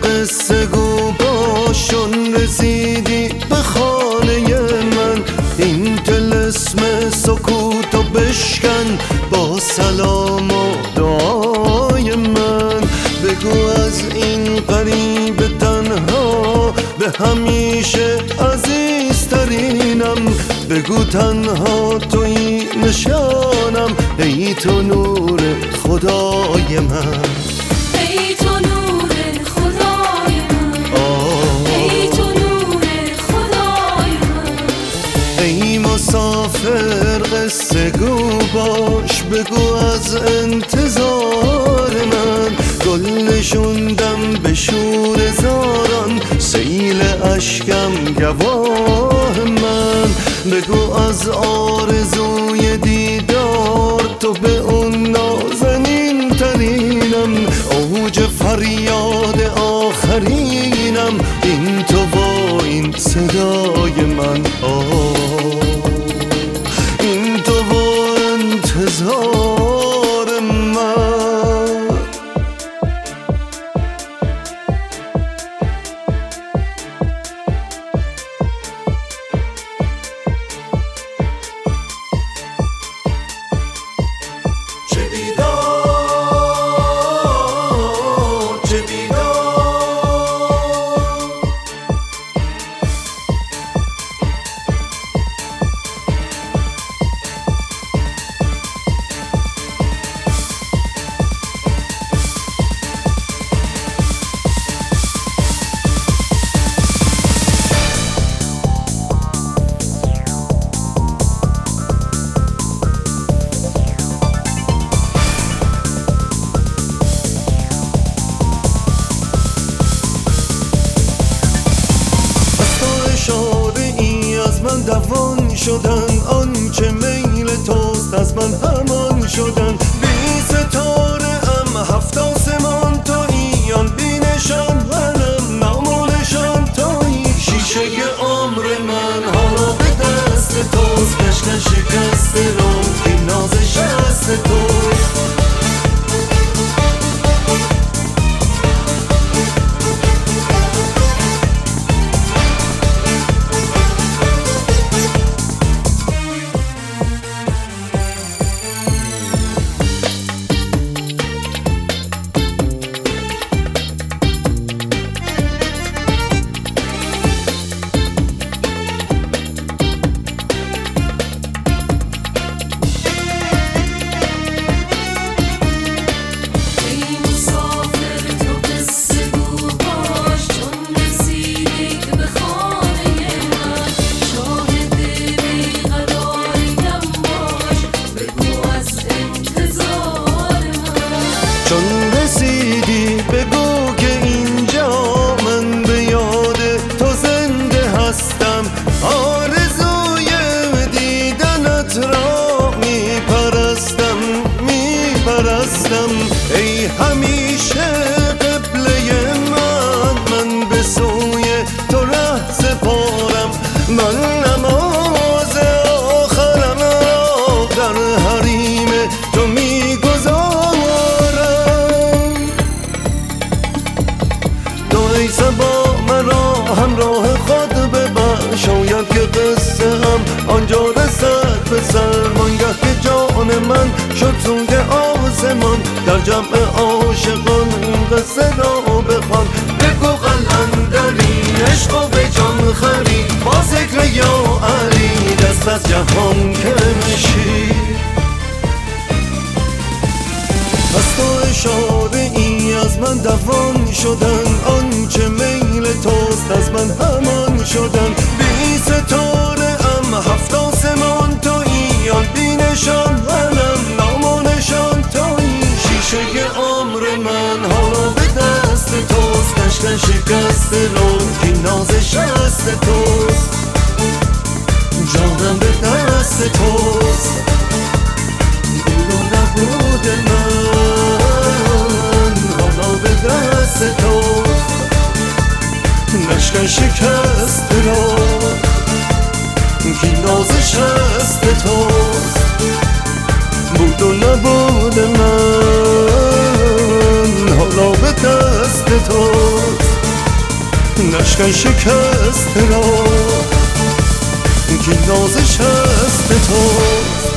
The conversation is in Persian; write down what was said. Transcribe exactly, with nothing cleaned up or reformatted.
قصه گو باشون رسیدی به خانه من، این طلسم سکوتو بشکن با سلام و دعای من. بگو از این غریب تنها به همیشه عزیزترینم، بگو تنها توی نشانم، ای تو نور خدای من. ای تو نور خدای من، ای تو نور خدای من. ای مسافر قصه گو باش، بگو از انتظار من، گل نشوندم به شور زاران، سیل اشکم گواه من. بگو از آرزوی دیدار تو به اون نازنین ترینم، اوج فریاد آخرینم، این تو و این صدای من. آه این تو و انتظار من. من دوان شدن، آنچه میل توست از من همان شدن. بی ستاره ام هفت آسمان تویی، آن بی نشان منم نام و نشان تویی. شیشه عمر من حالا به دست توست، کشکن شکست رو این ناز شست توست. چون رسیدی بگو که اینجا من به یاد تو زنده هستم، آرزوی دیدنت را می پرستم می پرستم. ای همیشه قبله من، من به سوی تو ره سپارم، من نماز آخرم را در حریم تو می گذارم. ای صبا مرا همراه خود ببر، شاید که قصه هم آنجا رسد به سر. وانگه که جان من شد سوی آسمان، در جمع عاشقان این قصه را بخوان. بگو قلندری عشق و به جان خری، با ذکر یا علی دست از جهان کشی. از تو اشاره ای از من دوان شدن، آنچه میل توست از من همان شدن. بی ستاره ام هفت آسمان تویی، آن بی نشان منم نام و نشان تویی. شیشه عمر من حالا به دست توست، کشکن شکست رو که ناز شست توست. جانم به دست توست، بود و نبود من حالا به دست توست. نشکن شکست را که ناز شست توست، بود و نبود من حالا به دست توست. نشکن شکست را کی نازش است تو.